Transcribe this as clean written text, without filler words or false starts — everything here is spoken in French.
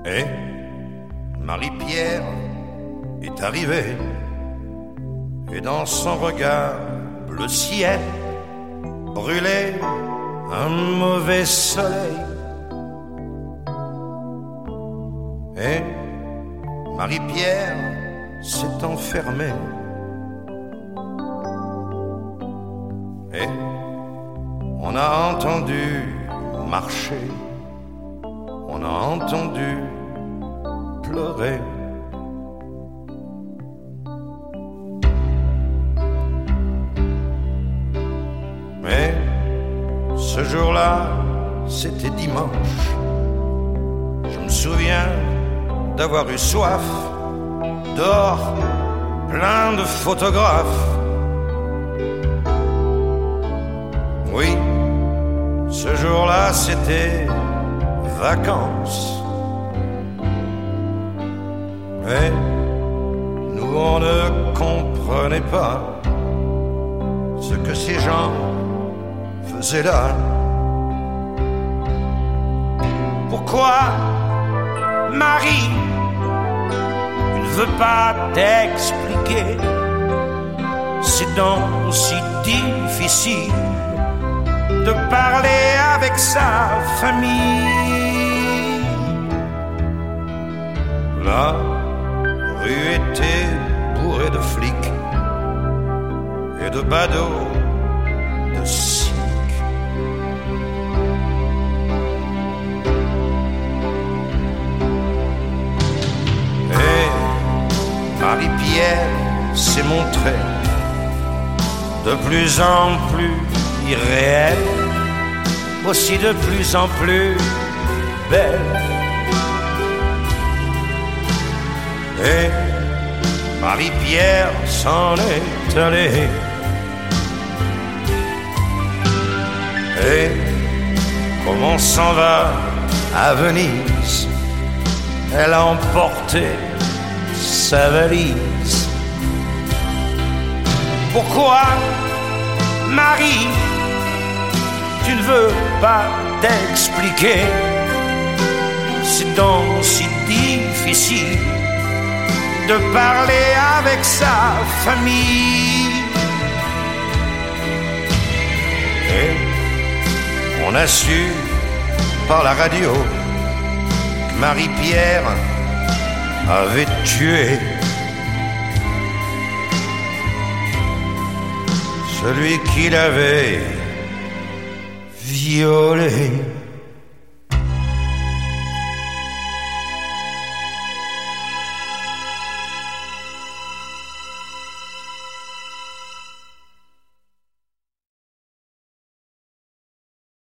Et Marie-Pierre est arrivée, et dans son regard bleu ciel brûlait un mauvais soleil. Et Marie-Pierre s'est enfermée. Et on a entendu marcher, on a entendu pleurer. Mais ce jour-là, c'était dimanche. Je me souviens d'avoir eu soif, dehors, plein de photographes. Oui, ce jour-là, c'était vacances. Mais nous, on ne comprenait pas ce que ces gens faisaient là. Pourquoi, Marie, tu ne veux pas t'expliquer? C'est donc si difficile de parler avec sa famille. La rue était bourrée de flics et de badauds de cirque. Et Marie-Pierre s'est montrée de plus en plus irréelle, aussi de plus en plus belle. Et Marie-Pierre s'en est allée. Et comme on s'en va à Venise, elle a emporté sa valise. Pourquoi, Marie, tu ne veux pas t'expliquer? C'est donc si difficile de parler avec sa famille. Et on a su par la radio que Marie-Pierre avait tué celui qui l'avait violée.